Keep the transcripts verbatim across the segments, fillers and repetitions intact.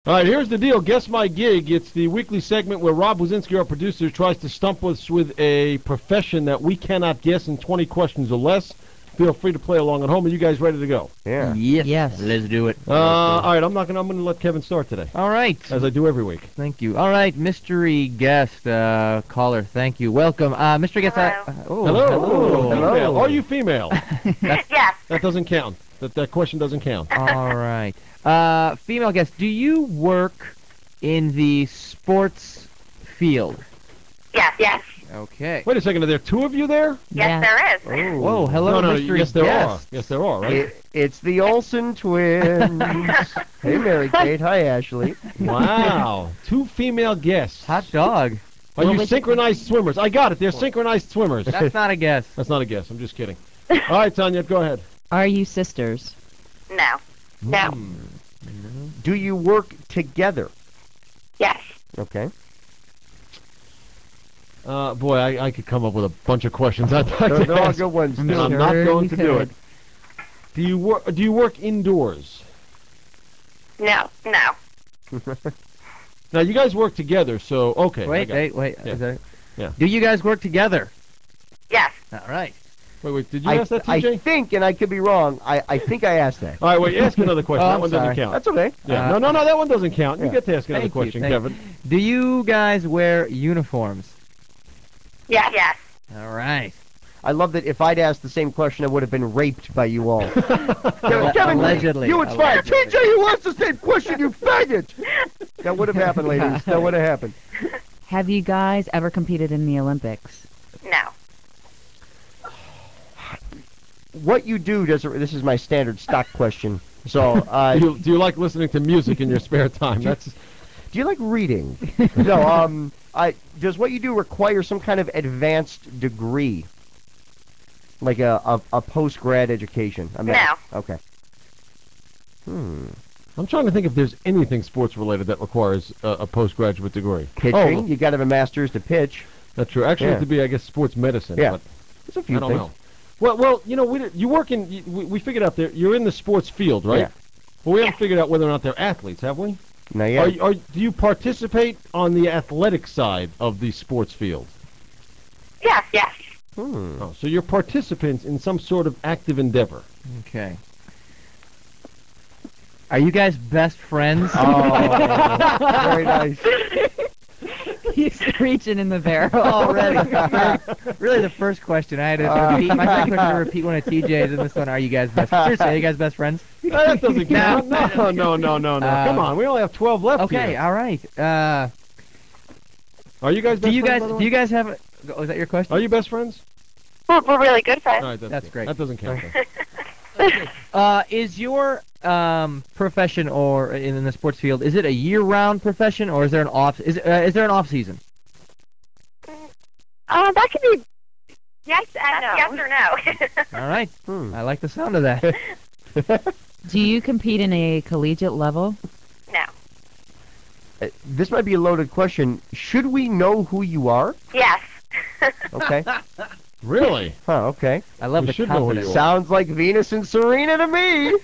All right, here's the deal. Guess My Gig. It's the weekly segment where Rob Wazinski, our producer, tries to stump us with a profession that we cannot guess in twenty questions or less. Feel free to play along at home. Are you guys ready to go? Yeah. Yes. Yes. Let's do it. Uh, all right, I'm not gonna. I'm gonna let Kevin start today, All right. as I do every week. Thank you. All right, mystery guest, uh, caller, thank you. Welcome. Uh, mystery guest. Hello. Uh, oh, Hello. hello. Female. Are you female? Yes. That doesn't count. That that question doesn't count. All right. Uh, female guest, do you work in the sports field? Yes. Yes. Okay. Wait a second. Are there two of you there? Yes, there is. Oh. Whoa, hello, no, no. mystery Yes, there guest. are. Yes, there are. Right? It, it's the Olsen twins. Hey, Mary Kate. Hi, Ashley. Wow. Two female guests. Hot dog. Are you synchronized swimmers? I got it. They're synchronized swimmers. That's not a guess. That's not a guess. I'm just kidding. All right, Tanya, go ahead. Are you sisters? No. No. Do you work together? Yes. Okay. Uh, boy, I, I could come up with a bunch of questions. I'd like They're, to they're all ask, good ones. and too. I'm not Sure going you to do it. could. Do you work? Do you work indoors? No. No. Now you guys work together, so okay. I Wait, got wait, it. wait. Yeah. Is there... Yeah. Do you guys work together? Yes. All right. Wait, wait. Did you I, ask that, I T J? think, and I could be wrong, I, I think I asked that. All right, wait. Ask another question. Oh, that I'm one sorry. doesn't count. That's okay. Yeah. Uh, no, no, no. That one doesn't count. You yeah. get to ask another Thank you, question, thank Kevin. Do you guys wear uniforms? Yes. Yes. All right. I love that if I'd asked the same question, I would have been raped by you all. Kevin, Kevin, Allegedly. you, it's fine. T Allegedly. J, you asked the same question, you faggot! That would have happened, ladies. That would have happened. Have you guys ever competed in the Olympics? No. What you do doesn't... This is my standard stock question. So, uh, do, you, do you like listening to music in your spare time? That's do you like reading? No, um... I, does what you do require some kind of advanced degree? Like a, a, a post-grad education? I mean, No. Okay. Hmm. I'm trying to think if there's anything sports related that requires a, a postgraduate degree. Pitching? Oh, You got to have a master's to pitch. that's true. Actually, Yeah. it have to be, I guess, sports medicine. Yeah. But There's a few I don't things. know. Well, well, you know, we, did- you work in. You, we, we figured out there. You're in the sports field, right? Yeah. Well, we haven't figured out whether or not they're athletes, have we? Not Are, yet. you- are, do you participate on the athletic side of the sports field? Yes. Yes. Hmm. Oh, so you're participants in some sort of active endeavor. Okay. Are you guys best friends? Oh, very nice. He's reaching in the barrel Already. Really, the first question I had to Uh, repeat. My second question to repeat one of T J's, and this one, are you guys best? Seriously, are you guys best friends? No, that doesn't count. No, no, no, no, no. Uh, Come on, we only have twelve left Okay, here. all right. Uh, Are you guys? do Best you friends, guys by the do way? you guys have? A, oh, is that your question? Are you best friends? We're, we're really good friends. All right, that's, That's good. great. That doesn't count. Then. Uh, is your um, profession or in, in the sports field? Is it a year-round profession or is there an off? Is uh, is there an off season? Uh, that could be yes and no. Yes or no. All right. Hmm. I like the sound of that. Do you compete in a collegiate level? No. Uh, this might be a loaded question. Should we know who you are? Yes. Okay. Really? Huh, okay. I love We the should know who confidence. you are. Sounds like Venus and Serena to me.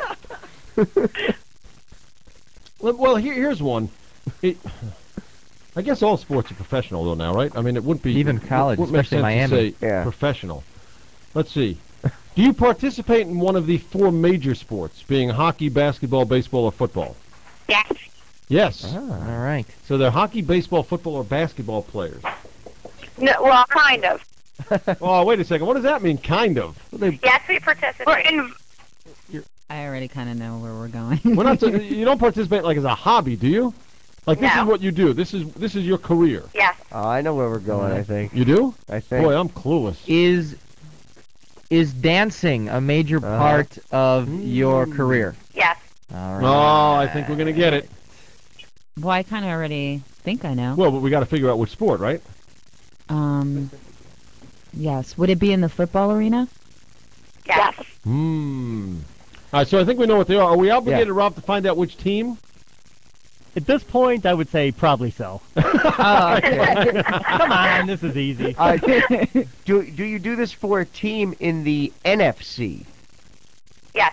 Well, well, here, here's one. It, I guess all sports are professional though now, right? I mean, it wouldn't be Even college, wouldn't make especially sense Miami. to say Yeah. professional. Let's see. Do you participate in one of the four major sports, being hockey, basketball, baseball, or football? Yes. Yes. All right. So they're hockey, baseball, football, or basketball players. No. Well, kind of. Oh, wait a second. What does that mean? Kind of. Yes, we participate. We're in. I already kind of know where we're going. We're not. You don't participate like as a hobby, do you? Like this No. is what you do. This is this is your career. Yes. Oh, I know where we're going, I think. You do? I think. Boy, I'm clueless. Is is dancing a major Uh-huh. part of your career? Yes. All right. Oh, I think we're gonna get it. Well, I kind of already think I know. Well, but we got to figure out which sport, right? Um, yes. Would it be in the football arena? Yes. Hmm. All right, so I think we know what they are. Are we obligated, Yeah. Rob, to find out which team? At this point, I would say probably so. Oh, Come on, this is easy. Uh, do do you do this for a team in the N F C? Yes.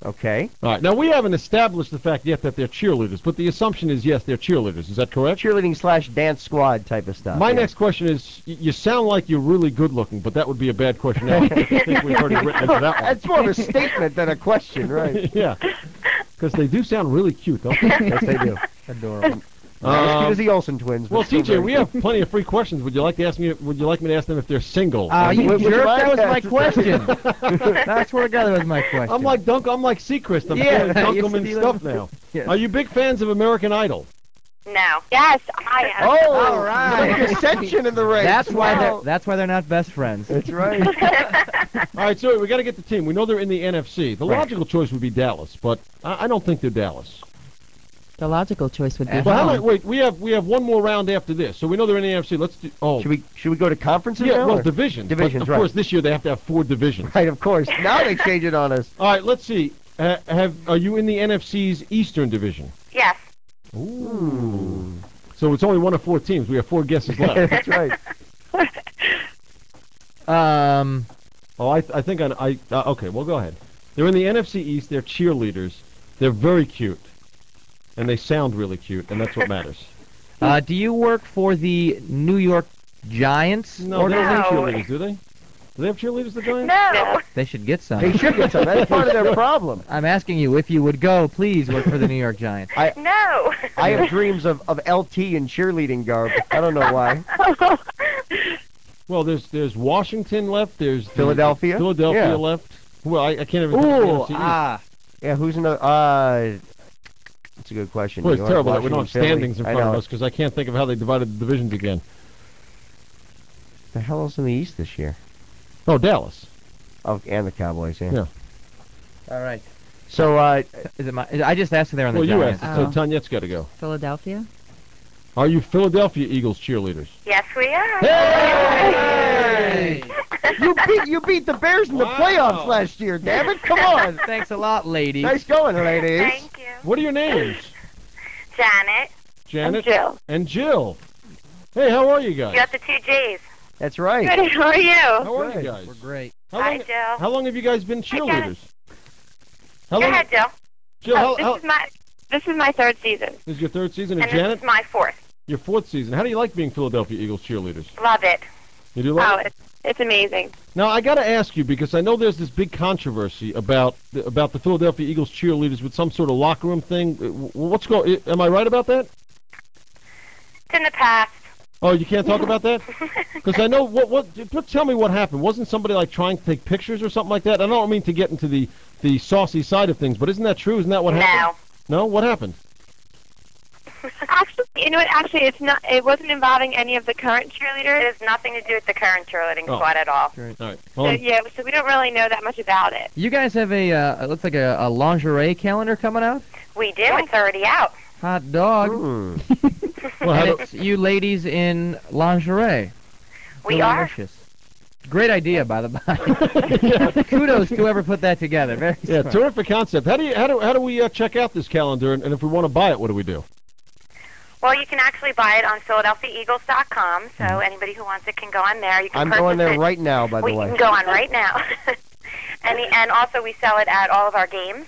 Okay. All right. Now, we haven't established the fact yet that they're cheerleaders, but the assumption is, yes, they're cheerleaders. Is that correct? Cheerleading slash dance squad type of stuff. My yeah. next question is, y- you sound like you're really good looking, but that would be a bad question. I think we've already written into that one. That's more of a statement than a question, right? Yeah. Because they do sound really cute, don't they? Yes, they do. Adorable. Not as cute Um, as the Olsen twins. but Well, still T J, very we cute. have plenty of free questions. Would you like to ask me? Would you like me to ask them if they're single? Ah, you Would- would you jerk! mind? That was my question. I swear to God, that was my question. I'm like Dunk. I'm like Seacrest. I'm Yeah, yeah, you're Dunkum and stealing- stuff now. Yeah. Are you big fans of American Idol? No. Yes, I am. Oh, All right. some dissension in the race. That's why Wow. they're that's why they're not best friends. That's right. All right, so we got to get the team. We know they're in the N F C. The Right. logical choice would be Dallas, but I, I don't think they're Dallas. The logical choice would be Well, how home. many, wait, we have we have one more round after this, so we know they're in the N F C. Let's do. Oh, Should we should we go to conferences yeah, now? well, or- divisions. but Divisions, of right. course, this year they have to have four divisions. Right, of course. Now they change it on us. All right, let's see. Uh, have are you in the N F C's Eastern Division? Yes. Ooh. So it's only one of four teams. We have four guesses left. That's right. Um, Oh, I, I think I, I uh, okay. Well, go ahead. They're in the N F C East. They're cheerleaders. They're very cute, and they sound really cute, and that's what matters. uh, do you work for the New York Giants? No, they don't have No. cheerleaders, do they? Do they have cheerleaders, the Giants? No. They should get some. They should get some. That's part of their problem. I'm asking you if you would go. Please work for the New York Giants. No. I have dreams of, of L T and cheerleading garb. I don't know why. Well, there's there's Washington left. There's the- Philadelphia? Philadelphia Yeah. left. Well, I, I can't even. think of the Ooh, N F C East. ah. Yeah, who's another? Uh, that's a good question. Boy, New it's York, terrible that we don't have Washington, Philly. standings in I front of know. us because I can't think of how they divided the divisions again. The hell is in the East this year? Oh, Dallas. Oh, and the Cowboys. Yeah. Yeah. All right. So, uh, Is it my? I just asked if they're on the Well, you Giants. asked. it, So Oh. Tanette's got to go. Philadelphia? Are you Philadelphia Eagles cheerleaders? Yes, we are. Hey! you beat you beat the Bears in the Wow. playoffs last year. Damn it! Come on. Thanks a lot, ladies. Nice going, ladies. Thank you. What are your names? Janet. Janet And Jill. and Jill. Hey, how are you guys? You got the two J's. That's right. Good. How are you? How are you Good. guys? We're great. How Hi, long, Jill. how long have you guys been Hi, Janet. cheerleaders? How Go long? ahead, Jill. Jill, Oh, how, this how, is my this is my third season, this is your third season, and and this Janet, is my fourth. your fourth season. How do you like being Philadelphia Eagles cheerleaders? Love it. You do like Oh, it? it's it's amazing. Now I got to ask you because I know there's this big controversy about the, about the Philadelphia Eagles cheerleaders with some sort of locker room thing. Uh, w- What's going? Am I right about that? It's in the past. Oh, you can't talk about that because I know what what. But tell me what happened. Wasn't somebody like trying to take pictures or something like that? I don't mean to get into the the saucy side of things, but isn't that true? Isn't that what happened? No. No. What happened? Actually, you know what? Actually, it's not. It wasn't involving any of the current cheerleaders. It has nothing to do with the current cheerleading Oh. squad at all. All right. So, Well, yeah, so we don't really know that much about it. You guys have a, uh, it looks like a, a lingerie calendar coming out? We do. It's already out. Hot dog. Hmm. well, how And do- it's you ladies in lingerie. We are. Delicious. Great idea, by the by. Kudos to whoever put that together. Very yeah, smart. terrific concept. How do you how do how do we uh, check out this calendar? And, and if we want to buy it, what do we do? Well, you can actually buy it on Philadelphia Eagles dot com. So anybody who wants it can go on there. You can I'm purchase going there it. right now, by the we way. can go on right now. and the, and also we sell it at all of our games.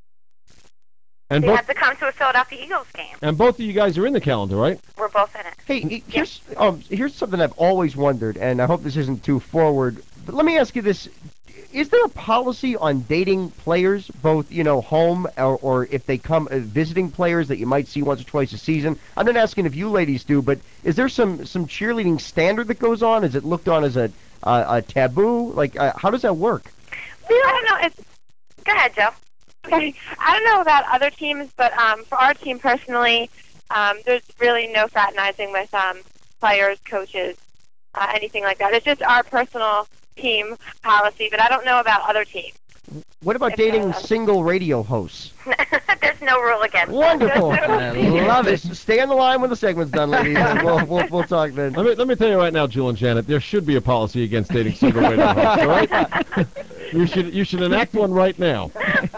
And You both have to come to a Philadelphia Eagles game. and both of you guys are in the calendar, right? We're both in it. Hey, he- here's um, here's something I've always wondered, and I hope this isn't too forward. But let me ask you this: is there a policy on dating players, both you know, home or, or if they come uh, visiting players that you might see once or twice a season? I'm not asking if you ladies do, but is there some some cheerleading standard that goes on? Is it looked on as a uh, a taboo? Like, uh, how does that work? I don't know. It's, go ahead, Joe. Okay. I don't know about other teams, but um, for our team personally, um, there's really no fraternizing with um, players, coaches, uh, anything like that. It's just our personal team policy, but I don't know about other teams. What about If, dating uh, single radio hosts? There's no rule against that. Wonderful. I Love it. Stay on the line when the segment's done, ladies. and we'll, we'll, we'll talk then. Let me let me tell you right now, Jill and Janet, there should be a policy against dating single radio hosts. All right, you should you should enact one right now.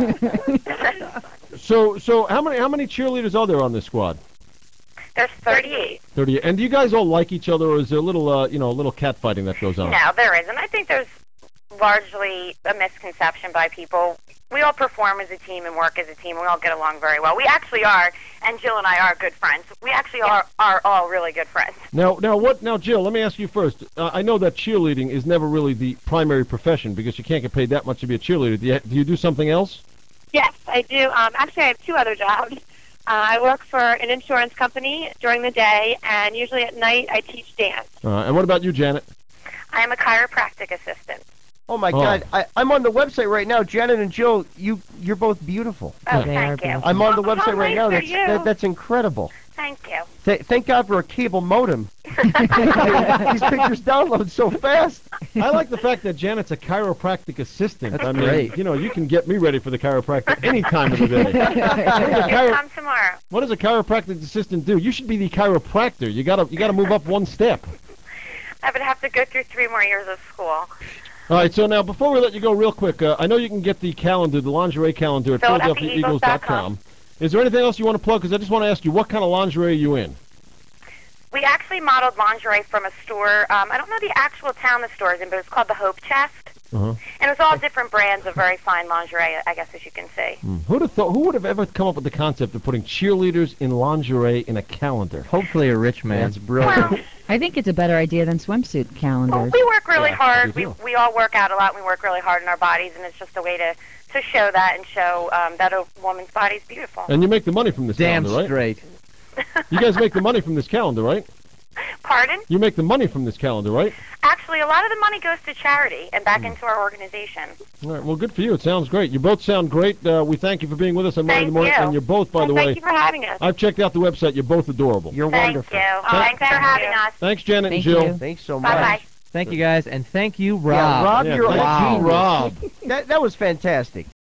So so how many how many cheerleaders are there on this squad? There's thirty-eight. Thirty. And do you guys all like each other, or is there a little uh you know a little catfighting that goes on? No, there isn't. I think there's largely a misconception by people. We all perform as a team and work as a team. We all get along very well. We actually are, and Jill and I are good friends. We actually are are all really good friends. Now, now what? Now, Jill, let me ask you first. Uh, I know that cheerleading is never really the primary profession because you can't get paid that much to be a cheerleader. Do you, do you do something else? Yes, I do. Um, actually, I have two other jobs. Uh, I work for an insurance company during the day, and usually at night I teach dance. Uh, and what about you, Janet? I am a chiropractic assistant. Oh my Oh. God! I, I'm on the website right now, Janet and Jill. You you're both beautiful. Oh, They thank are you. beautiful. I'm on the Oh, how website right nice now. are That's you? that, that's incredible. Thank you. Th- thank God for a cable modem. These pictures download so fast. I like the fact that Janet's a chiropractic assistant. That's I mean, great. you know, you can get me ready for the chiropractor any time of the day. What does, a Just chiro- come tomorrow. what does a chiropractic assistant do? You should be the chiropractor. You gotta, you gotta move up one step. I would have to go through three more years of school. All right, so now before we let you go, real quick, uh, I know you can get the calendar, the lingerie calendar at Philadelphia Philadelphia Eagles Eagles dot dot com. com. Is there anything else you want to plug? Because I just want to ask you, what kind of lingerie are you in? We actually modeled lingerie from a store. Um, I don't know the actual town the store is in, but it's called the Hope Chest. Uh-huh. And it was all different brands of very fine lingerie, I guess, as you can see. Who'd have thought? Who would have ever come up with the concept of putting cheerleaders in lingerie in a calendar? Hopefully a rich man. That's brilliant. Well, I think it's a better idea than swimsuit well, calendars. we work really Yeah, hard. we We, do. we all work out a lot, and we work really hard in our bodies, and it's just a way to, to show that and show um, that a woman's body is beautiful. And you make the money from this Damn calendar, right? straight. You guys make the money from this calendar, right? Pardon? You make the money from this calendar, right? Actually, a lot of the money goes to charity and back into our organization. All right. Well, good for you. It sounds great. You both sound great. Uh, we thank you for being with us on Monday in the Thank morning. you. And you're both, by Well, the thank way, you for having us. I've checked out the website. You're both adorable. You're Thank wonderful. you. Thanks for having us. Thanks, Janet Thank and Jill. you. Thanks so much. Bye-bye. Thank you guys, and thank you, Rob. Yeah, Rob, Yeah, you're thank wow. you, Rob. That that was fantastic.